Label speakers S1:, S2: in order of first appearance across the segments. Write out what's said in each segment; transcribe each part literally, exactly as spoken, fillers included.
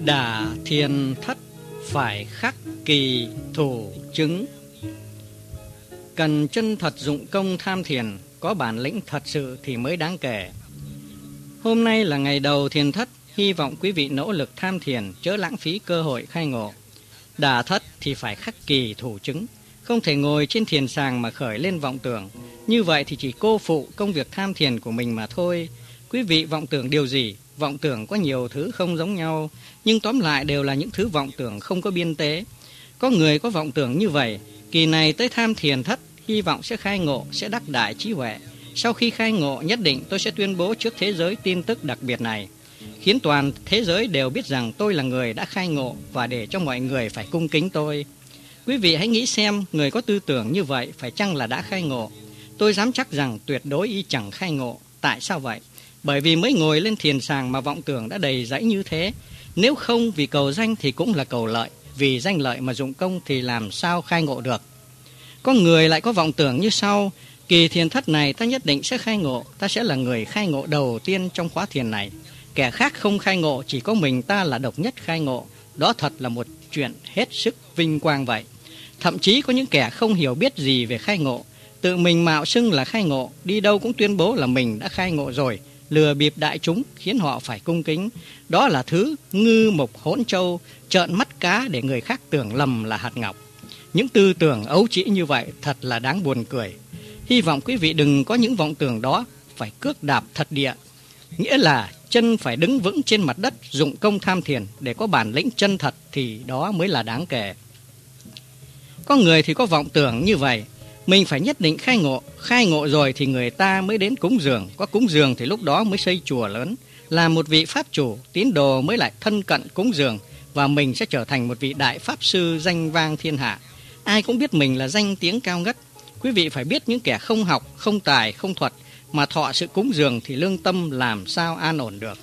S1: Đả thiền thất phải khắc kỳ thủ chứng. Cần chân thật dụng công tham thiền, có bản lĩnh thật sự thì mới đáng kể. Hôm nay là ngày đầu thiền thất, hy vọng quý vị nỗ lực tham thiền, chớ lãng phí cơ hội khai ngộ. Đả thất thì phải khắc kỳ thủ chứng, không thể ngồi trên thiền sàng mà khởi lên vọng tưởng. Như vậy thì chỉ cô phụ công việc tham thiền của mình mà thôi. Quý vị vọng tưởng điều gì? Vọng tưởng có nhiều thứ không giống nhau, nhưng tóm lại đều là những thứ vọng tưởng không có biên tế. Có người có vọng tưởng như vậy, kỳ này tới tham thiền thất, hy vọng sẽ khai ngộ, sẽ đắc đại trí huệ. Sau khi khai ngộ, nhất định tôi sẽ tuyên bố trước thế giới tin tức đặc biệt này, khiến toàn thế giới đều biết rằng tôi là người đã khai ngộ, và để cho mọi người phải cung kính tôi. Quý vị hãy nghĩ xem, người có tư tưởng như vậy phải chăng là đã khai ngộ? Tôi dám chắc rằng tuyệt đối y chẳng khai ngộ. Tại sao vậy? Bởi vì mới ngồi lên thiền sàng mà vọng tưởng đã đầy dẫy như thế. Nếu không vì cầu danh thì cũng là cầu lợi, vì danh lợi mà dụng công thì làm sao khai ngộ được. Có người lại có vọng tưởng như sau: kỳ thiền thất này ta nhất định sẽ khai ngộ, ta sẽ là người khai ngộ đầu tiên trong khóa thiền này. Kẻ khác không khai ngộ, chỉ có mình ta là độc nhất khai ngộ. Đó thật là một chuyện hết sức vinh quang vậy. Thậm chí có những kẻ không hiểu biết gì về khai ngộ, tự mình mạo xưng là khai ngộ, đi đâu cũng tuyên bố là mình đã khai ngộ rồi, lừa bịp đại chúng khiến họ phải cung kính. Đó là thứ ngư mục hỗn châu, trợn mắt cá để người khác tưởng lầm là hạt ngọc. Những tư tưởng ấu trĩ như vậy thật là đáng buồn cười. Hy vọng quý vị đừng có những vọng tưởng đó, phải cước đạp thật địa, nghĩa là chân phải đứng vững trên mặt đất, dụng công tham thiền để có bản lĩnh chân thật thì đó mới là đáng kể. Có người thì có vọng tưởng như vậy: mình phải nhất định khai ngộ, khai ngộ rồi thì người ta mới đến cúng dường, có cúng dường thì lúc đó mới xây chùa lớn, làm một vị pháp chủ, tín đồ mới lại thân cận cúng dường, và mình sẽ trở thành một vị đại pháp sư danh vang thiên hạ. Ai cũng biết mình là danh tiếng cao ngất. Quý vị phải biết những kẻ không học, không tài, không thuật mà thọ sự cúng dường thì lương tâm làm sao an ổn được.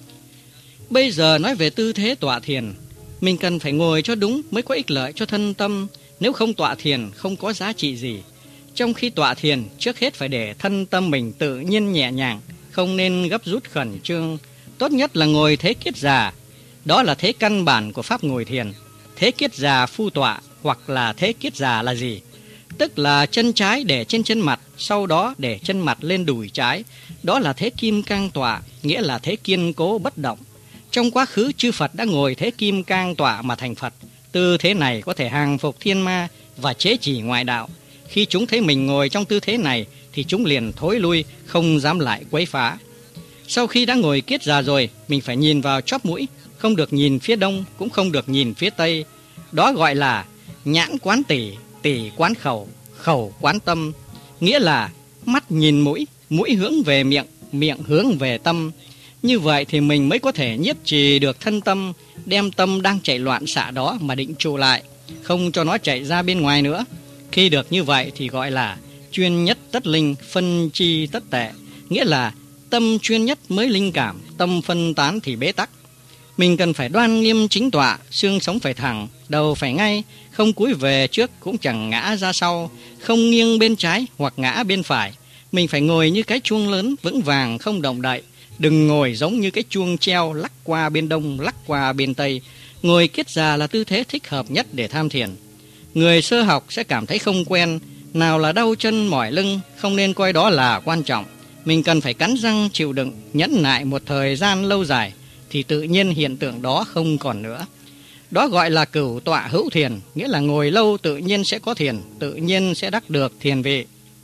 S1: Bây giờ nói về tư thế tọa thiền, mình cần phải ngồi cho đúng mới có ích lợi cho thân tâm. Nếu không tọa thiền không có giá trị gì. Trong khi tọa thiền, trước hết phải để thân tâm mình tự nhiên nhẹ nhàng, không nên gấp rút khẩn trương. Tốt nhất là ngồi thế kiết già. Đó là thế căn bản của pháp ngồi thiền. Thế kiết già phu tọa, hoặc là thế kiết già là gì? Tức là chân trái để trên chân mặt, sau đó để chân mặt lên đùi trái. Đó là thế kim cang tọa, nghĩa là thế kiên cố bất động. Trong quá khứ chư Phật đã ngồi thế kim cang tọa mà thành Phật. Tư thế này có thể hàng phục thiên ma và chế chỉ ngoại đạo. Khi chúng thấy mình ngồi trong tư thế này thì chúng liền thối lui, không dám lại quấy phá. Sau khi đã ngồi kiết già rồi, mình phải nhìn vào chóp mũi, không được nhìn phía đông, cũng không được nhìn phía tây. Đó gọi là nhãn quán tỉ, tỉ quán khẩu, khẩu quán tâm. Nghĩa là mắt nhìn mũi, mũi hướng về miệng, miệng hướng về tâm. Như vậy thì mình mới có thể nhiếp trì được thân tâm, đem tâm đang chạy loạn xạ đó mà định trụ lại, không cho nó chạy ra bên ngoài nữa. Khi được như vậy thì gọi là chuyên nhất tất linh, phân chi tất tệ. Nghĩa là tâm chuyên nhất mới linh cảm, tâm phân tán thì bế tắc. Mình cần phải đoan nghiêm chính tọa, xương sống phải thẳng, đầu phải ngay, không cúi về trước cũng chẳng ngã ra sau, không nghiêng bên trái hoặc ngã bên phải. Mình phải ngồi như cái chuông lớn, vững vàng không động đậy. Đừng ngồi giống như cái chuông treo lắc qua bên đông, lắc qua bên tây. Ngồi kiết già là tư thế thích hợp nhất để tham thiền. Người sơ học sẽ cảm thấy không quen, nào là đau chân mỏi lưng, không nên coi đó là quan trọng. Mình cần phải cắn răng chịu đựng, nhẫn nại một thời gian lâu dài, thì tự nhiên hiện tượng đó không còn nữa. Đó gọi là cửu tọa hữu thiền, nghĩa là ngồi lâu tự nhiên sẽ có thiền, tự nhiên sẽ đắc được thiền vị.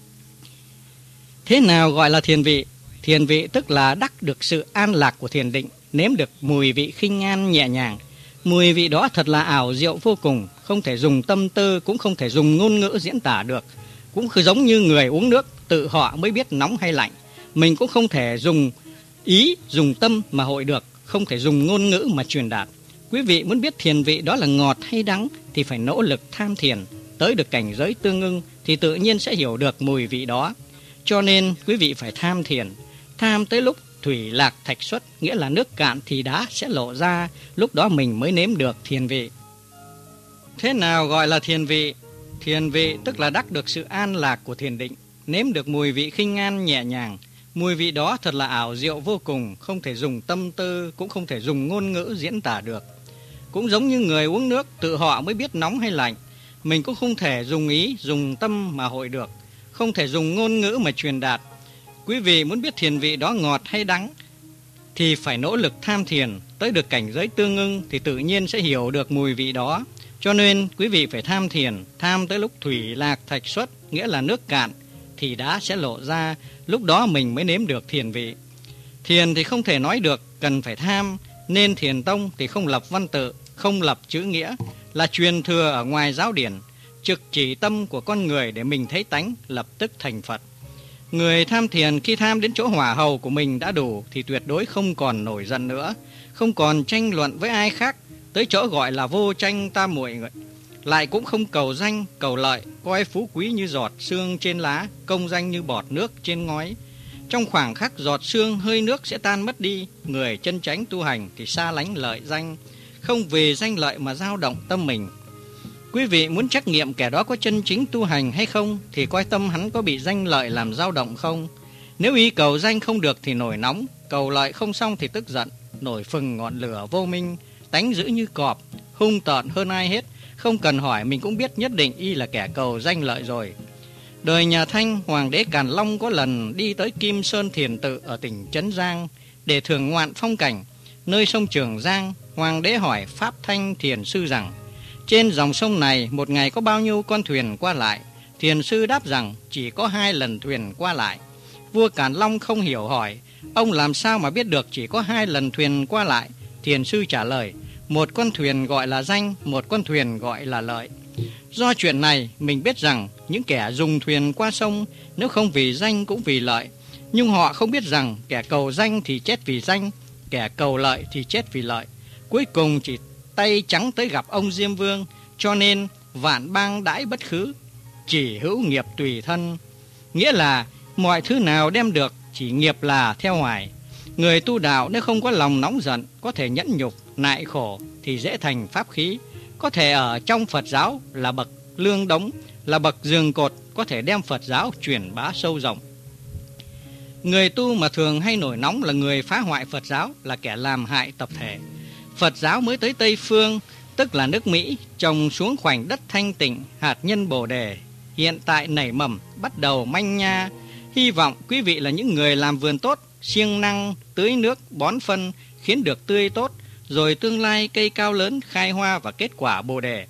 S1: Thế nào gọi là thiền vị? Thiền vị tức là đắc được sự an lạc của thiền định, nếm được mùi vị khinh an nhẹ nhàng. Mùi vị đó thật là ảo diệu vô cùng, không thể dùng tâm tư, cũng không thể dùng ngôn ngữ diễn tả được. Cũng cứ giống như người uống nước, tự họ mới biết nóng hay lạnh. Mình cũng không thể dùng ý, dùng tâm mà hội được, không thể dùng ngôn ngữ mà truyền đạt. Quý vị muốn biết thiền vị đó là ngọt hay đắng thì phải nỗ lực tham thiền, tới được cảnh giới tương ưng thì tự nhiên sẽ hiểu được mùi vị đó. Cho nên quý vị phải tham thiền. Tham tới lúc thủy lạc thạch xuất, nghĩa là nước cạn thì đá sẽ lộ ra, lúc đó mình mới nếm được thiền vị. Thế nào gọi là thiền vị? Thiền vị tức là đắc được sự an lạc của thiền định, nếm được mùi vị khinh an nhẹ nhàng. Mùi vị đó thật là ảo diệu vô cùng, không thể dùng tâm tư, cũng không thể dùng ngôn ngữ diễn tả được. Cũng giống như người uống nước, tự họ mới biết nóng hay lạnh. Mình cũng không thể dùng ý, dùng tâm mà hội được, không thể dùng ngôn ngữ mà truyền đạt. Quý vị muốn biết thiền vị đó ngọt hay đắng thì phải nỗ lực tham thiền, tới được cảnh giới tương ưng thì tự nhiên sẽ hiểu được mùi vị đó. Cho nên quý vị phải tham thiền, tham tới lúc thủy lạc thạch xuất, nghĩa là nước cạn thì đá sẽ lộ ra, lúc đó mình mới nếm được thiền vị. Thiền thì không thể nói được, cần phải tham, nên thiền tông thì không lập văn tự, không lập chữ nghĩa, là truyền thừa ở ngoài giáo điển, trực chỉ tâm của con người để mình thấy tánh, lập tức thành Phật. Người tham thiền khi tham đến chỗ hỏa hầu của mình đã đủ thì tuyệt đối không còn nổi giận nữa, không còn tranh luận với ai khác, tới chỗ gọi là vô tranh tam muội, lại cũng không cầu danh, cầu lợi, coi phú quý như giọt sương trên lá, công danh như bọt nước trên ngói. Trong khoảng khắc giọt sương hơi nước sẽ tan mất đi, người chân chánh tu hành thì xa lánh lợi danh, không vì danh lợi mà dao động tâm mình. Quý vị muốn trắc nghiệm kẻ đó có chân chính tu hành hay không thì coi tâm hắn có bị danh lợi làm dao động không. Nếu ý cầu danh không được thì nổi nóng, cầu lợi không xong thì tức giận, nổi phừng ngọn lửa vô minh, tánh dữ như cọp, hung tợn hơn ai hết. Không cần hỏi mình cũng biết nhất định y là kẻ cầu danh lợi rồi. Đời nhà Thanh, Hoàng đế Càn Long có lần đi tới Kim Sơn Thiền Tự ở tỉnh Trấn Giang để thưởng ngoạn phong cảnh. Nơi sông Trường Giang, Hoàng đế hỏi Pháp Thanh Thiền Sư rằng: trên dòng sông này một ngày có bao nhiêu con thuyền qua lại? Thiền Sư đáp rằng chỉ có hai lần thuyền qua lại. Vua Càn Long không hiểu hỏi: ông làm sao mà biết được chỉ có hai lần thuyền qua lại? Thiền Sư trả lời: một con thuyền gọi là danh, một con thuyền gọi là lợi. Do chuyện này mình biết rằng những kẻ dùng thuyền qua sông nếu không vì danh cũng vì lợi, nhưng họ không biết rằng kẻ cầu danh thì chết vì danh, kẻ cầu lợi thì chết vì lợi, cuối cùng chỉ tay trắng tới gặp ông Diêm Vương. Cho nên vạn bang đãi bất khứ, chỉ hữu nghiệp tùy thân, nghĩa là mọi thứ nào đem được chỉ nghiệp là theo hoài. Người tu đạo nếu không có lòng nóng giận, có thể nhẫn nhục, nại khổ thì dễ thành pháp khí, có thể ở trong Phật giáo là bậc lương đống, là bậc giường cột, có thể đem Phật giáo truyền bá sâu rộng. Người tu mà thường hay nổi nóng là người phá hoại Phật giáo, là kẻ làm hại tập thể. Phật giáo mới tới Tây Phương, tức là nước Mỹ, trồng xuống khoảnh đất thanh tịnh, hạt nhân Bồ Đề hiện tại nảy mầm, bắt đầu manh nha. Hy vọng quý vị là những người làm vườn tốt, siêng năng tưới nước, bón phân, khiến được tươi tốt, rồi tương lai cây cao lớn, khai hoa và kết quả Bồ Đề.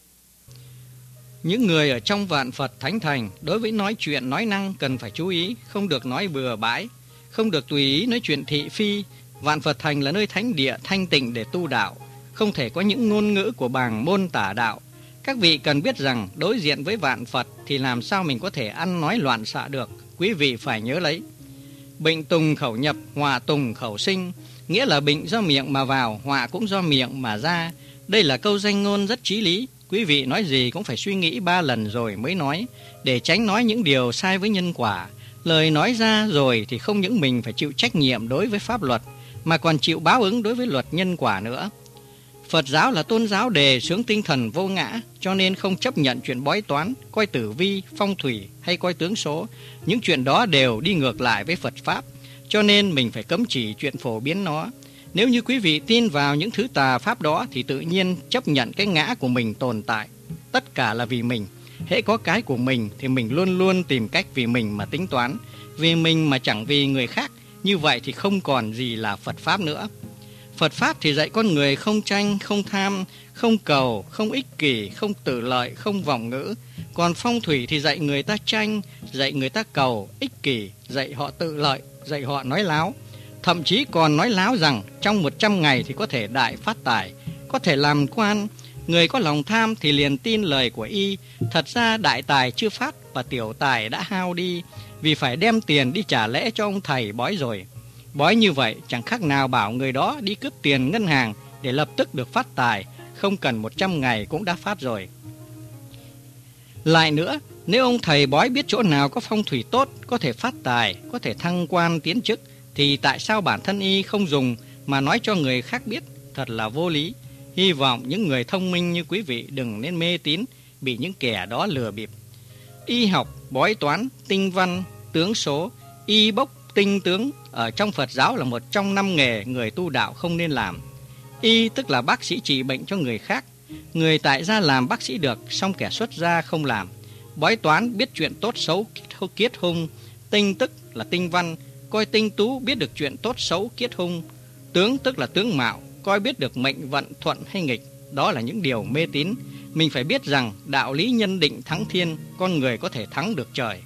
S1: Những người ở trong vạn Phật thánh thành, đối với nói chuyện nói năng cần phải chú ý, không được nói bừa bãi, không được tùy ý nói chuyện thị phi. Vạn Phật thành là nơi thánh địa thanh tịnh để tu đạo, không thể có những ngôn ngữ của bàng môn tả đạo. Các vị cần biết rằng đối diện với vạn Phật thì làm sao mình có thể ăn nói loạn xạ được. Quý vị phải nhớ lấy: bệnh tùng khẩu nhập, họa tùng khẩu sinh, nghĩa là bệnh do miệng mà vào, họa cũng do miệng mà ra. Đây là câu danh ngôn rất chí lý. Quý vị nói gì cũng phải suy nghĩ ba lần rồi mới nói, để tránh nói những điều sai với nhân quả. Lời nói ra rồi thì không những mình phải chịu trách nhiệm đối với pháp luật, mà còn chịu báo ứng đối với luật nhân quả nữa. Phật giáo là tôn giáo đề xướng tinh thần vô ngã, cho nên không chấp nhận chuyện bói toán, coi tử vi, phong thủy hay coi tướng số. Những chuyện đó đều đi ngược lại với Phật Pháp, cho nên mình phải cấm chỉ chuyện phổ biến nó. Nếu như quý vị tin vào những thứ tà pháp đó thì tự nhiên chấp nhận cái ngã của mình tồn tại. Tất cả là vì mình. Hễ có cái của mình thì mình luôn luôn tìm cách vì mình mà tính toán, vì mình mà chẳng vì người khác. Như vậy thì không còn gì là Phật Pháp nữa. Phật Pháp thì dạy con người không tranh, không tham, không cầu, không ích kỷ, không tự lợi, không vọng ngữ. Còn phong thủy thì dạy người ta tranh, dạy người ta cầu, ích kỷ, dạy họ tự lợi, dạy họ nói láo. Thậm chí còn nói láo rằng trong một trăm ngày thì có thể đại phát tài, có thể làm quan. Người có lòng tham thì liền tin lời của y. Thật ra đại tài chưa phát và tiểu tài đã hao đi, vì phải đem tiền đi trả lễ cho ông thầy bói rồi. Bói như vậy chẳng khác nào bảo người đó đi cướp tiền ngân hàng để lập tức được phát tài, không cần một trăm ngày cũng đã phát rồi. Lại nữa, nếu ông thầy bói biết chỗ nào có phong thủy tốt, có thể phát tài, có thể thăng quan tiến chức, thì tại sao bản thân y không dùng mà nói cho người khác biết? Thật là vô lý. Hy vọng những người thông minh như quý vị đừng nên mê tín, bị những kẻ đó lừa bịp. Y học, bói toán, tinh văn, tướng số, y bốc, tinh tướng ở trong Phật giáo là một trong năm nghề người tu đạo không nên làm. Y tức là bác sĩ trị bệnh cho người khác. Người tại gia làm bác sĩ được, song kẻ xuất gia không làm. Bói toán biết chuyện tốt xấu kiết hung. Tinh tức là tinh văn, coi tinh tú biết được chuyện tốt xấu kiết hung. Tướng tức là tướng mạo, coi biết được mệnh vận thuận hay nghịch. Đó là những điều mê tín. Mình phải biết rằng đạo lý nhân định thắng thiên, con người có thể thắng được trời.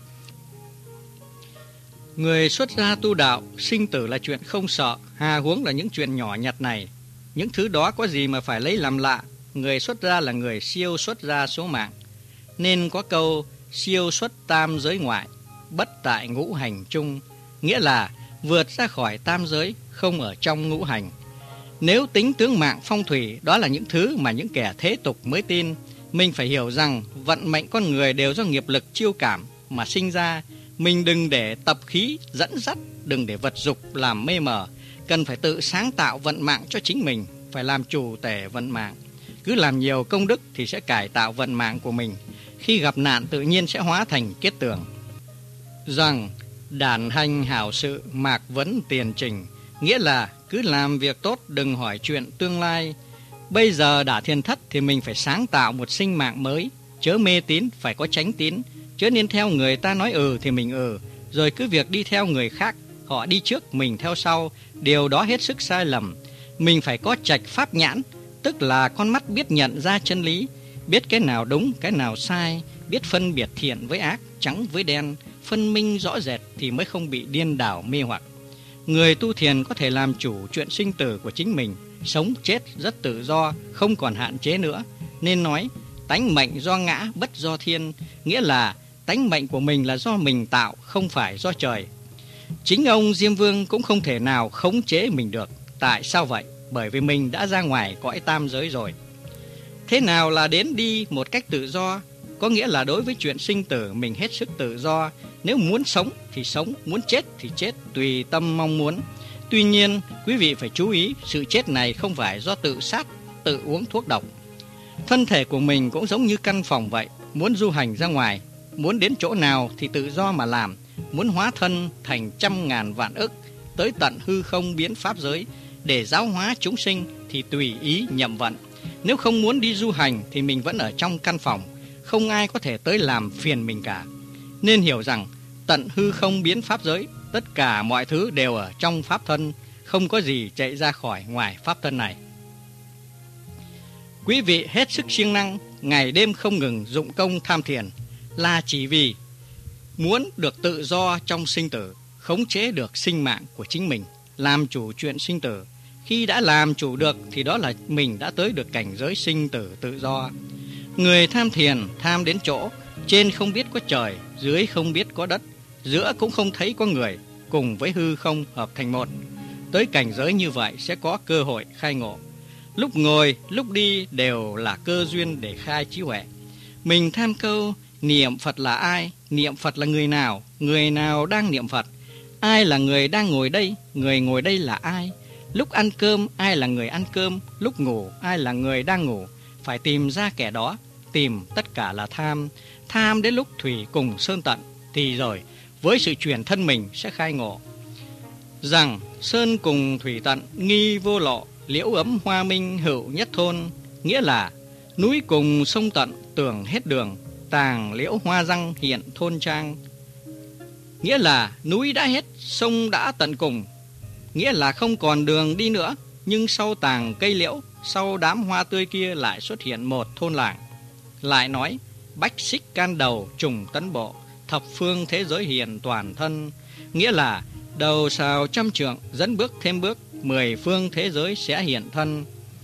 S1: Người xuất gia tu đạo, sinh tử là chuyện không sợ, hà huống là những chuyện nhỏ nhặt này. Những thứ đó có gì mà phải lấy làm lạ. Người xuất gia là người siêu xuất gia số mạng, nên có câu siêu xuất tam giới ngoại, bất tại ngũ hành chung, nghĩa là vượt ra khỏi tam giới, không ở trong ngũ hành. Nếu tính tướng mạng phong thủy, đó là những thứ mà những kẻ thế tục mới tin. Mình phải hiểu rằng vận mệnh con người đều do nghiệp lực chiêu cảm mà sinh ra. Mình đừng để tập khí dẫn dắt, đừng để vật dục làm mê mờ. Cần phải tự sáng tạo vận mạng cho chính mình, phải làm chủ tể vận mạng. Cứ làm nhiều công đức thì sẽ cải tạo vận mạng của mình. Khi gặp nạn tự nhiên sẽ hóa thành kết tường. Rằng đản hành hảo sự, mạc vấn tiền trình, nghĩa là cứ làm việc tốt, đừng hỏi chuyện tương lai. Bây giờ đã thiên thất thì mình phải sáng tạo một sinh mạng mới. Chớ mê tín, phải có chánh tín. Chớ nên theo người ta nói ừ thì mình ừ, rồi cứ việc đi theo người khác, họ đi trước mình theo sau. Điều đó hết sức sai lầm. Mình phải có trạch pháp nhãn, tức là con mắt biết nhận ra chân lý, biết cái nào đúng, cái nào sai, biết phân biệt thiện với ác, trắng với đen, phân minh rõ rệt thì mới không bị điên đảo mê hoặc. Người tu thiền có thể làm chủ chuyện sinh tử của chính mình, sống chết rất tự do, không còn hạn chế nữa. Nên nói tánh mệnh do ngã, bất do thiên, nghĩa là tánh mệnh của mình là do mình tạo, không phải do trời. Chính ông Diêm Vương cũng không thể nào khống chế mình được. Tại sao vậy? Bởi vì mình đã ra ngoài cõi tam giới rồi. Thế nào là đến đi một cách tự do? Có nghĩa là đối với chuyện sinh tử mình hết sức tự do. Nếu muốn sống thì sống, muốn chết thì chết, tùy tâm mong muốn. Tuy nhiên, quý vị phải chú ý, sự chết này không phải do tự sát, tự uống thuốc độc. Thân thể của mình cũng giống như căn phòng vậy. Muốn du hành ra ngoài, muốn đến chỗ nào thì tự do mà làm. Muốn hóa thân thành trăm ngàn vạn ức, tới tận hư không biến pháp giới để giáo hóa chúng sinh thì tùy ý nhậm vận. Nếu không muốn đi du hành thì mình vẫn ở trong căn phòng, không ai có thể tới làm phiền mình cả. Nên hiểu rằng tận hư không biến pháp giới, tất cả mọi thứ đều ở trong pháp thân, không có gì chạy ra khỏi ngoài pháp thân này. Quý vị hết sức siêng năng, ngày đêm không ngừng dụng công tham thiền, là chỉ vì muốn được tự do trong sinh tử, khống chế được sinh mạng của chính mình, làm chủ chuyện sinh tử. Khi đã làm chủ được thì đó là mình đã tới được cảnh giới sinh tử tự do. Người tham thiền tham đến chỗ trên không biết có trời, dưới không biết có đất, giữa cũng không thấy có người, cùng với hư không hợp thành một. Tới cảnh giới như vậy sẽ có cơ hội khai ngộ. Lúc ngồi, lúc đi đều là cơ duyên để khai trí huệ. Mình tham câu niệm Phật là ai? Niệm Phật là người nào? Người nào đang niệm Phật? Ai là người đang ngồi đây? Người ngồi đây là ai? Lúc ăn cơm, ai là người ăn cơm? Lúc ngủ, ai là người đang ngủ? Phải tìm ra kẻ đó. Tìm tất cả là tham. Tham đến lúc thủy cùng sơn tận thì rồi với sự chuyển thân mình sẽ khai ngộ rằng sơn cùng thủy tận nghi vô lộ, liễu ấm hoa minh hữu nhất thôn, nghĩa là núi cùng sông tận tưởng hết đường, tàng liễu hoa răng hiện thôn trang. Nghĩa là núi đã hết, sông đã tận cùng, nghĩa là không còn đường đi nữa. Nhưng sau tàng cây liễu, sau đám hoa tươi kia lại xuất hiện một thôn làng. Lại nói bách xích can đầu trùng tấn bộ, thập phương thế giới hiện toàn thân, nghĩa là đầu sào trăm trượng dẫn bước thêm bước, mười phương thế giới sẽ hiện thân.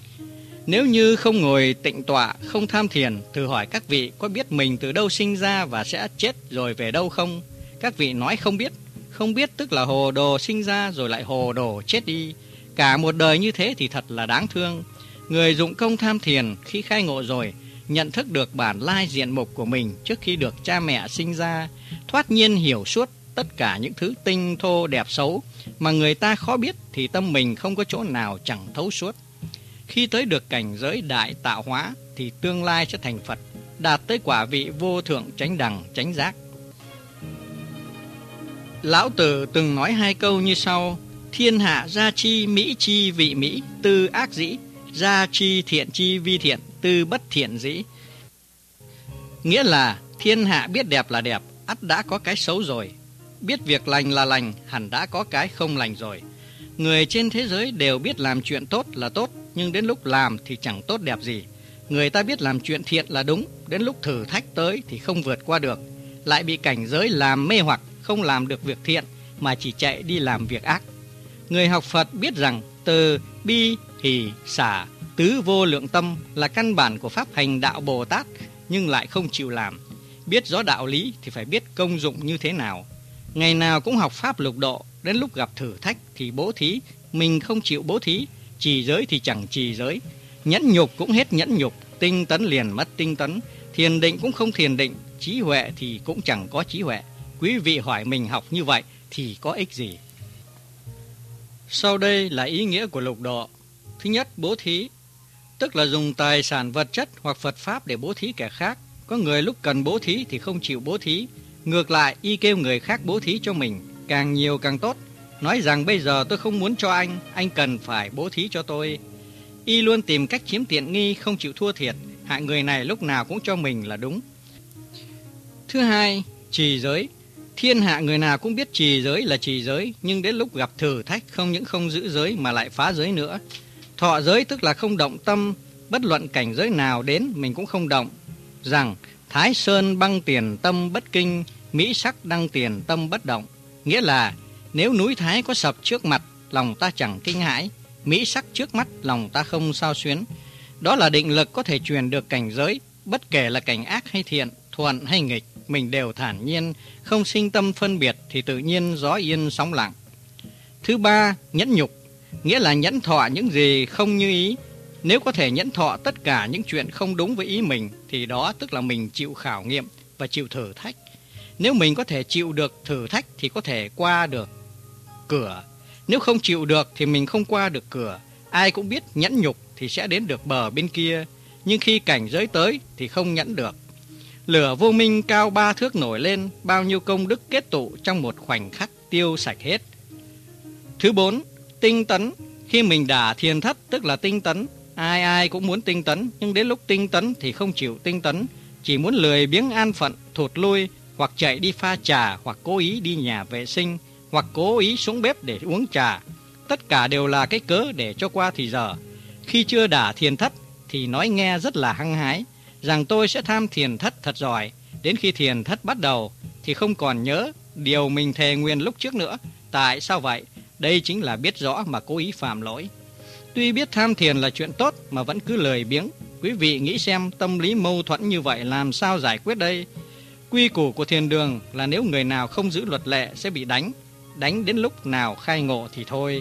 S1: Nếu như không ngồi tịnh tọa, không tham thiền, thử hỏi các vị có biết mình từ đâu sinh ra và sẽ chết rồi về đâu không? Các vị nói không biết. Không biết tức là hồ đồ sinh ra rồi lại hồ đồ chết đi. Cả một đời như thế thì thật là đáng thương. Người dụng công tham thiền khi khai ngộ rồi, nhận thức được bản lai diện mục của mình trước khi được cha mẹ sinh ra, thoát nhiên hiểu suốt tất cả những thứ tinh thô đẹp xấu mà người ta khó biết, thì tâm mình không có chỗ nào chẳng thấu suốt. Khi tới được cảnh giới đại tạo hóa thì tương lai sẽ thành Phật, đạt tới quả vị vô thượng chánh đẳng chánh giác. Lão Tử từng nói hai câu như sau: thiên hạ gia chi mỹ chi vị mỹ, tư ác dĩ, gia chi thiện chi vi thiện, tư bất thiện dĩ. Nghĩa là thiên hạ biết đẹp là đẹp, ắt đã có cái xấu rồi. Biết việc lành là lành, hẳn đã có cái không lành rồi. Người trên thế giới đều biết làm chuyện tốt là tốt, nhưng đến lúc làm thì chẳng tốt đẹp gì. Người ta biết làm chuyện thiện là đúng, đến lúc thử thách tới thì không vượt qua được, lại bị cảnh giới làm mê hoặc, không làm được việc thiện mà chỉ chạy đi làm việc ác. Người học Phật biết rằng từ bi, hỷ, xả, tứ vô lượng tâm là căn bản của pháp hành đạo Bồ Tát, nhưng lại không chịu làm. Biết rõ đạo lý thì phải biết công dụng như thế nào. Ngày nào cũng học pháp lục độ, đến lúc gặp thử thách thì bố thí, mình không chịu bố thí, trì giới thì chẳng trì giới, nhẫn nhục cũng hết nhẫn nhục, tinh tấn liền mất tinh tấn, thiền định cũng không thiền định, trí huệ thì cũng chẳng có trí huệ. Quý vị hỏi mình học như vậy thì có ích gì? Sau đây là ý nghĩa của lục độ. Thứ nhất, bố thí, tức là dùng tài sản vật chất hoặc Phật Pháp để bố thí kẻ khác. Có người lúc cần bố thí thì không chịu bố thí, ngược lại y kêu người khác bố thí cho mình, càng nhiều càng tốt, nói rằng bây giờ tôi không muốn cho anh, anh cần phải bố thí cho tôi. Y luôn tìm cách chiếm tiện nghi, không chịu thua thiệt, hại người này lúc nào cũng cho mình là đúng. Thứ hai, trì giới. Thiên hạ người nào cũng biết trì giới là trì giới, nhưng đến lúc gặp thử thách không những không giữ giới mà lại phá giới nữa. Thọ giới tức là không động tâm, bất luận cảnh giới nào đến mình cũng không động. Rằng Thái Sơn băng tiền tâm bất kinh, Mỹ sắc đăng tiền tâm bất động. Nghĩa là nếu núi Thái có sập trước mặt, lòng ta chẳng kinh hãi, Mỹ sắc trước mắt, lòng ta không sao xuyến. Đó là định lực có thể truyền được cảnh giới, bất kể là cảnh ác hay thiện, thuận hay nghịch, mình đều thản nhiên, không sinh tâm phân biệt thì tự nhiên gió yên sóng lặng. Thứ ba, nhẫn nhục, nghĩa là nhẫn thọ những gì không như ý. Nếu có thể nhẫn thọ tất cả những chuyện không đúng với ý mình thì đó tức là mình chịu khảo nghiệm và chịu thử thách. Nếu mình có thể chịu được thử thách thì có thể qua được cửa. Nếu không chịu được thì mình không qua được cửa. Ai cũng biết nhẫn nhục thì sẽ đến được bờ bên kia, nhưng khi cảnh giới tới thì không nhẫn được. Lửa vô minh cao ba thước nổi lên, bao nhiêu công đức kết tụ trong một khoảnh khắc tiêu sạch hết. Thứ bốn, tinh tấn. Khi mình đả thiền thất tức là tinh tấn. Ai ai cũng muốn tinh tấn, nhưng đến lúc tinh tấn thì không chịu tinh tấn, chỉ muốn lười biếng an phận, thụt lui, hoặc chạy đi pha trà, hoặc cố ý đi nhà vệ sinh, hoặc cố ý xuống bếp để uống trà. Tất cả đều là cái cớ để cho qua thì giờ. Khi chưa đả thiền thất thì nói nghe rất là hăng hái, rằng tôi sẽ tham thiền thất thật giỏi. Đến khi thiền thất bắt đầu thì không còn nhớ điều mình thề nguyện lúc trước nữa. Tại sao vậy? Đây chính là biết rõ mà cố ý phạm lỗi. Tuy biết tham thiền là chuyện tốt mà vẫn cứ lười biếng. Quý vị nghĩ xem tâm lý mâu thuẫn như vậy làm sao giải quyết đây? Quy củ của thiền đường là nếu người nào không giữ luật lệ sẽ bị đánh. Đánh đến lúc nào khai ngộ thì thôi.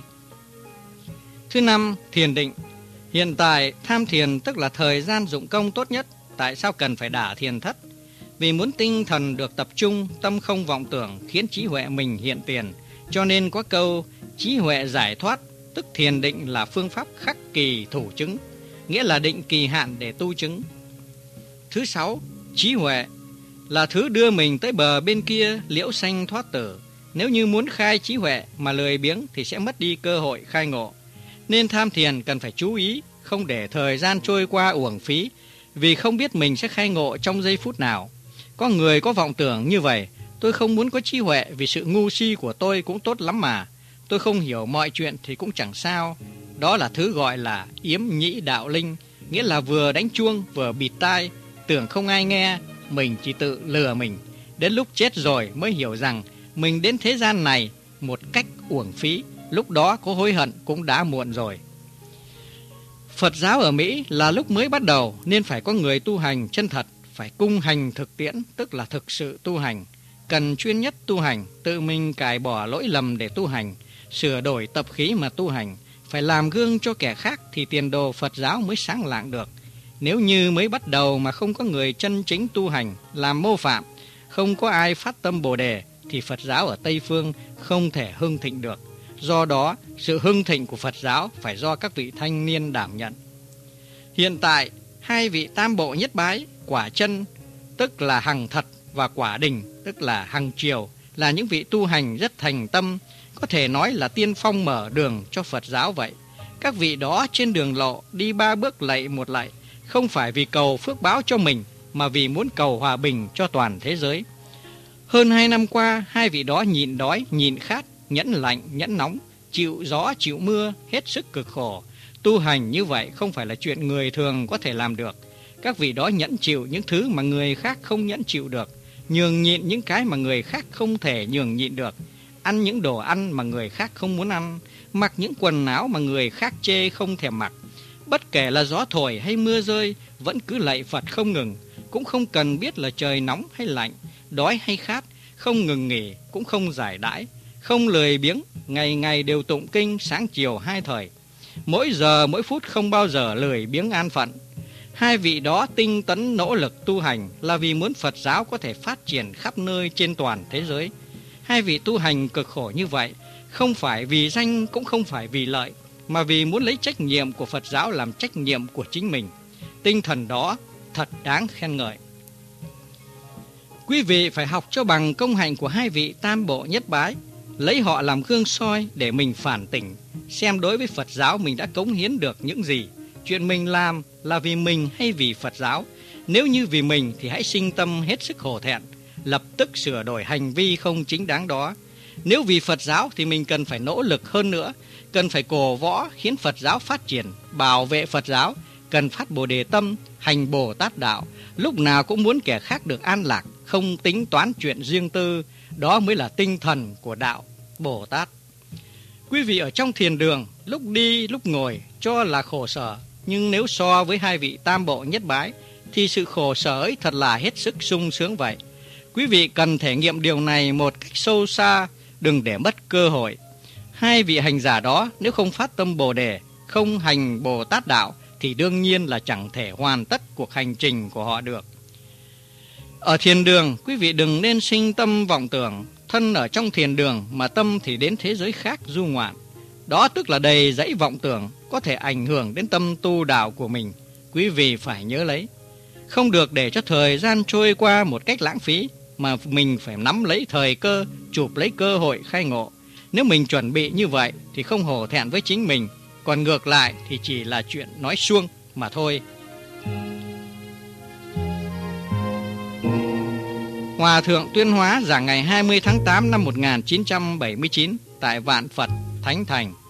S1: Thứ năm, thiền định. Hiện tại tham thiền tức là thời gian dụng công tốt nhất. Tại sao cần phải đả thiền thất? Vì muốn tinh thần được tập trung, tâm không vọng tưởng, khiến trí huệ mình hiện tiền. Cho nên có câu trí huệ giải thoát, tức thiền định là phương pháp khắc kỳ thủ chứng, nghĩa là định kỳ hạn để tu chứng. Thứ sáu, trí huệ là thứ đưa mình tới bờ bên kia liễu sanh thoát tử. Nếu như muốn khai trí huệ mà lười biếng thì sẽ mất đi cơ hội khai ngộ. Nên tham thiền cần phải chú ý, không để thời gian trôi qua uổng phí, vì không biết mình sẽ khai ngộ trong giây phút nào. Có người có vọng tưởng như vậy: tôi không muốn có trí huệ vì sự ngu si của tôi cũng tốt lắm mà. Tôi không hiểu mọi chuyện thì cũng chẳng sao. Đó là thứ gọi là yếm nhĩ đạo linh, nghĩa là vừa đánh chuông vừa bịt tai, tưởng không ai nghe, mình chỉ tự lừa mình. Đến lúc chết rồi mới hiểu rằng mình đến thế gian này một cách uổng phí, lúc đó có hối hận cũng đã muộn rồi. Phật giáo ở Mỹ là lúc mới bắt đầu nên phải có người tu hành chân thật, phải cung hành thực tiễn, tức là thực sự tu hành. Cần chuyên nhất tu hành, tự mình cải bỏ lỗi lầm để tu hành, sửa đổi tập khí mà tu hành, phải làm gương cho kẻ khác thì tiền đồ Phật giáo mới sáng lạng được. Nếu như mới bắt đầu mà không có người chân chính tu hành, làm mô phạm, không có ai phát tâm Bồ Đề, thì Phật giáo ở Tây Phương không thể hưng thịnh được. Do đó, sự hưng thịnh của Phật giáo phải do các vị thanh niên đảm nhận. Hiện tại, hai vị tam bộ nhất bái, quả chân, tức là hằng thật, và quả đình, tức là hằng triều, là những vị tu hành rất thành tâm, có thể nói là tiên phong mở đường cho Phật giáo vậy. Các vị đó trên đường lộ đi ba bước lạy một lạy, không phải vì cầu phước báo cho mình, mà vì muốn cầu hòa bình cho toàn thế giới. Hơn hai năm qua, hai vị đó nhịn đói, nhịn khát, nhẫn lạnh, nhẫn nóng, chịu gió, chịu mưa, hết sức cực khổ. Tu hành như vậy không phải là chuyện người thường có thể làm được. Các vị đó nhẫn chịu những thứ mà người khác không nhẫn chịu được, nhường nhịn những cái mà người khác không thể nhường nhịn được, ăn những đồ ăn mà người khác không muốn ăn, mặc những quần áo mà người khác chê không thèm mặc. Bất kể là gió thổi hay mưa rơi, vẫn cứ lạy Phật không ngừng, cũng không cần biết là trời nóng hay lạnh, đói hay khát, không ngừng nghỉ, cũng không giải đãi, không lười biếng, ngày ngày đều tụng kinh sáng chiều hai thời. Mỗi giờ mỗi phút không bao giờ lười biếng an phận. Hai vị đó tinh tấn nỗ lực tu hành là vì muốn Phật giáo có thể phát triển khắp nơi trên toàn thế giới. Hai vị tu hành cực khổ như vậy, không phải vì danh cũng không phải vì lợi, mà vì muốn lấy trách nhiệm của Phật giáo làm trách nhiệm của chính mình. Tinh thần đó thật đáng khen ngợi. Quý vị phải học cho bằng công hạnh của hai vị tam bộ nhất bái, lấy họ làm gương soi để mình phản tỉnh, xem đối với Phật giáo mình đã cống hiến được những gì. Chuyện mình làm là vì mình hay vì Phật giáo? Nếu như vì mình thì hãy sinh tâm hết sức hổ thẹn, lập tức sửa đổi hành vi không chính đáng đó. Nếu vì Phật giáo thì mình cần phải nỗ lực hơn nữa, cần phải cổ võ khiến Phật giáo phát triển, bảo vệ Phật giáo, cần phát Bồ Đề tâm, hành Bồ Tát đạo, lúc nào cũng muốn kẻ khác được an lạc, không tính toán chuyện riêng tư. Đó mới là tinh thần của đạo Bồ Tát. Quý vị ở trong thiền đường, lúc đi lúc ngồi cho là khổ sở, nhưng nếu so với hai vị tam bộ nhất bái thì sự khổ sở ấy thật là hết sức sung sướng vậy. Quý vị cần thể nghiệm điều này một cách sâu xa, đừng để mất cơ hội. Hai vị hành giả đó nếu không phát tâm Bồ Đề, không hành Bồ Tát đạo thì đương nhiên là chẳng thể hoàn tất cuộc hành trình của họ được. Ở thiền đường, quý vị đừng nên sinh tâm vọng tưởng, thân ở trong thiền đường mà tâm thì đến thế giới khác du ngoạn. Đó tức là đầy dẫy vọng tưởng, có thể ảnh hưởng đến tâm tu đạo của mình. Quý vị phải nhớ lấy, không được để cho thời gian trôi qua một cách lãng phí, mà mình phải nắm lấy thời cơ, chụp lấy cơ hội khai ngộ. Nếu mình chuẩn bị như vậy thì không hổ thẹn với chính mình, còn ngược lại thì chỉ là chuyện nói suông mà thôi. Hòa thượng Tuyên Hóa giảng ngày hai mươi tháng tám năm một nghìn chín trăm bảy mươi chín tại Vạn Phật, Thánh Thành.